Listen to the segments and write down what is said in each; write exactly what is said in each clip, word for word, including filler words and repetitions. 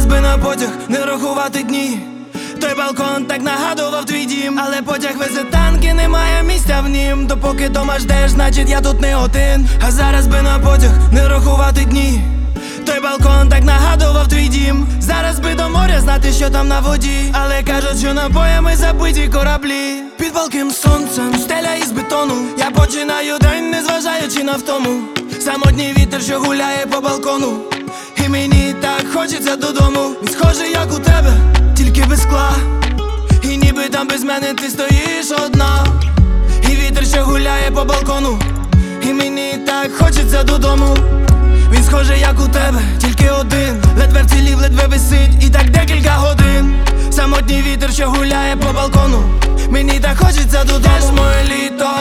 би на потяг не рахувати дні. Той балкон так нагадував твій дім, але потяг везе танки, немає місця в нім. Допоки дома ждеш, значить я тут не один. А зараз би на потяг не рахувати дні. Той балкон так нагадував твій дім. Зараз би до моря знати, що там на воді. Але кажуть, що набоями забиті кораблі. Під палким сонцем, стеля із бетону. Я починаю день, не зважаючи на втому. Самотній вітер, що гуляє по балкону. І мені так хочеться додому. Він схожий, як у тебе, тільки без скла. І ніби там без мене ти стоїш одна. І вітер, що гуляє по балкону. І мені так хочеться додому. Він схожий, як у тебе, тільки один. Ледве вцілів, ледве висить, і так декілька годин. Самотній вітер, що гуляє по балкону. Мені так хочеться додому. Де ж моє літо,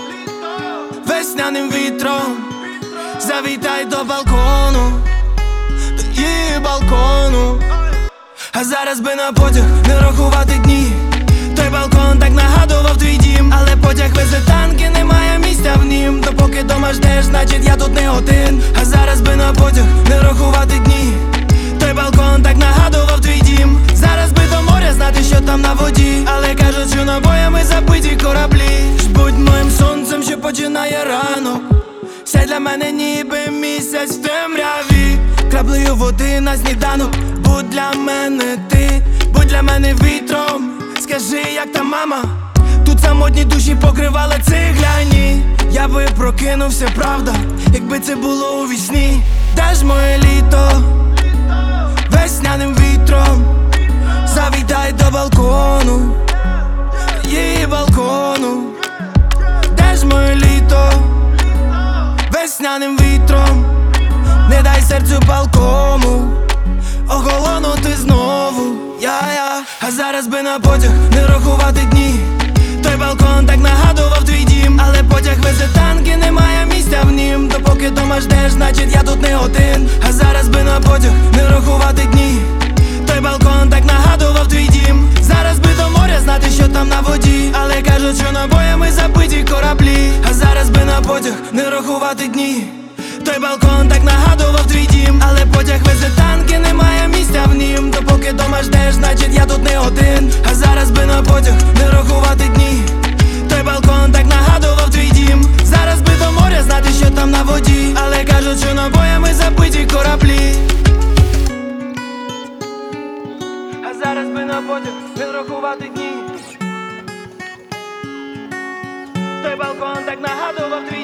весняним вітром. Завітай до балкону, до її балкону. А зараз би на потяг не рахувати дні. Той балкон так нагадував твій дім. Але потяг везе танки, немає місця в нім. Допоки дома ждеш, значить я тут не один. А зараз би на потяг не рахувати дні. Той балкон так нагадував твій дім. Зараз би до моря знати, що там на воді. Але кажуть, що набоями забиті кораблі. Ж будь моїм сонцем, що починає ранок. Сядь для мене ніби місяць в темряві. Краплею води на сніданок. Будь для мене ти, будь для мене вітром. Скажи, як та мама. Тут самотні душі покривали цегляні. Я би прокинувся, правда, якби це було у вісні. Де ж моє літо, весняним вітром. Завітай до балкону, її балкону. Де ж моє літо, весняним вітром. Не дай серцю палкому охолонути знову, я-я. А зараз би на потяг не рахувати дні. Той балкон так нагадував твій дім. Але потяг везе танки, немає місця в нім. Допоки дома ждеш, значить я тут не один. А зараз би на потяг не рахувати дні. Той балкон так нагадував твій дім. Зараз би до моря знати, що там на воді. Але кажуть, що набоями забиті кораблі. А зараз би на потяг не рахувати дні. Той балкон так нагадував твій дім. Але потяг везе танки, немає місця в нім. Допоки дома ждеш, значить я тут не один. А зараз би на потяг не рахувати дні. Той балкон так нагадував твій дім. Зараз би до моря знати, що там на воді. Але кажуть, що набоями забиті кораблі. А зараз би на потяг не рахувати дні. Той балкон так нагадував твій дім.